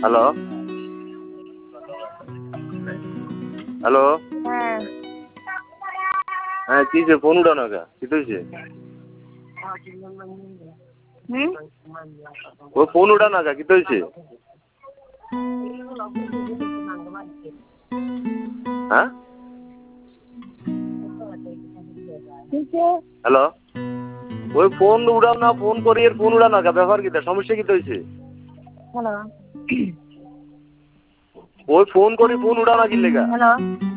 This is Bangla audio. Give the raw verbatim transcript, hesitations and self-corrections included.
হ্যালো হ্যালো হ্যাঁ হ্যাঁ কি যে ফোন উঠানো কা কি হয়েছে হুম ও ফোন উঠানো কা কি হয়েছে হ্যাঁ হ্যালো ওই ফোন উড়াও না ফোন করি এর ফোন উড়ানো কা ব্যাপার কি সমস্যা কি হয়েছে হ্যালো ওই ফোন করি ফোন উড়ানো কি লেগা হ্যালো